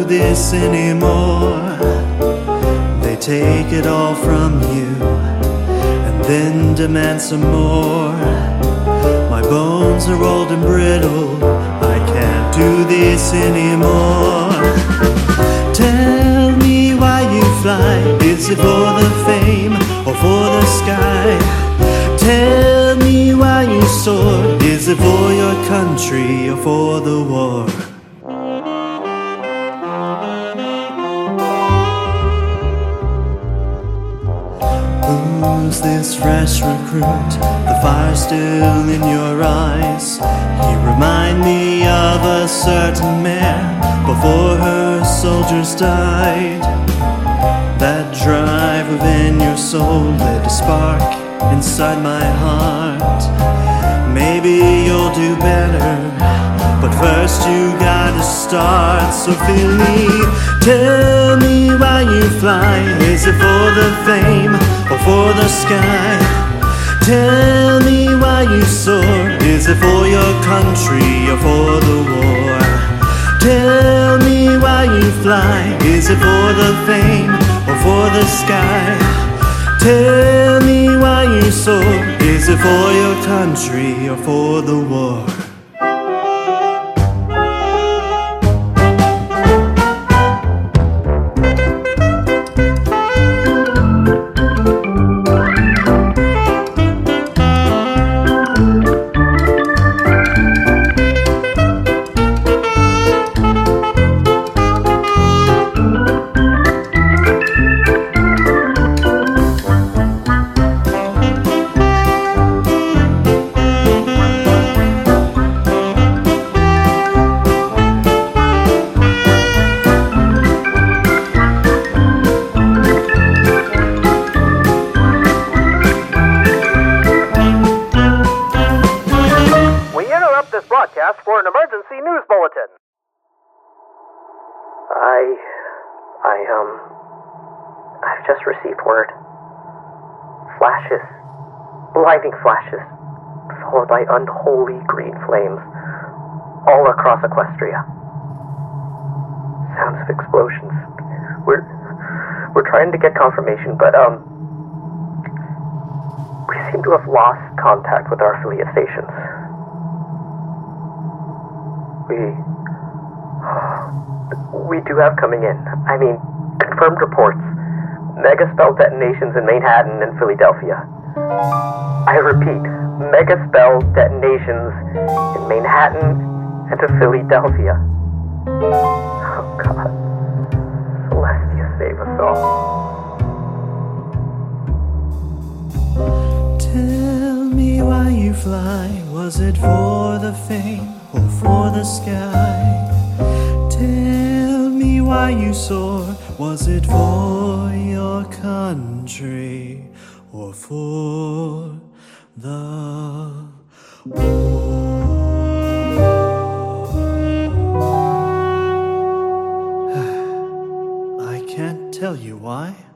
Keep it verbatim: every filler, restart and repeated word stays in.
this anymore. They take it all from you and then demand some more. My bones are old and brittle, I can't do this anymore. Tell me why you fly, is it for the fame or for the sky? Tell me why you soar, is it for your country or for the war? Who's this fresh recruit? The fire's still in your eyes. You remind me of a certain mare before her soldiers died. That drive within your soul lit a spark inside my heart. Maybe you'll do better, but first you gotta start. So feel me, tell me why you fly. Is it for the fame or for the sky? Tell me why you soar. Is it for your country or for the war? Tell me why you fly. Is it for the fame or for the sky? Tell me why you soar. Is it for your country or for the war? Broadcast for an emergency news bulletin. I, I, um, I've just received word. Flashes, blinding flashes, followed by unholy green flames, all across Equestria. Sounds of explosions. We're, we're trying to get confirmation, but, um, we seem to have lost contact with our affiliate stations. We, we do have coming in, I mean, confirmed reports, mega-spell detonations in Manhattan and Philadelphia. I repeat, mega-spell detonations in Manhattan and to Philadelphia. Oh God, Celestia, save us all. Tell me why you fly, was it for the fame or for the sky? Tell me why you soar, was it for your country or for the war? I can't tell you why.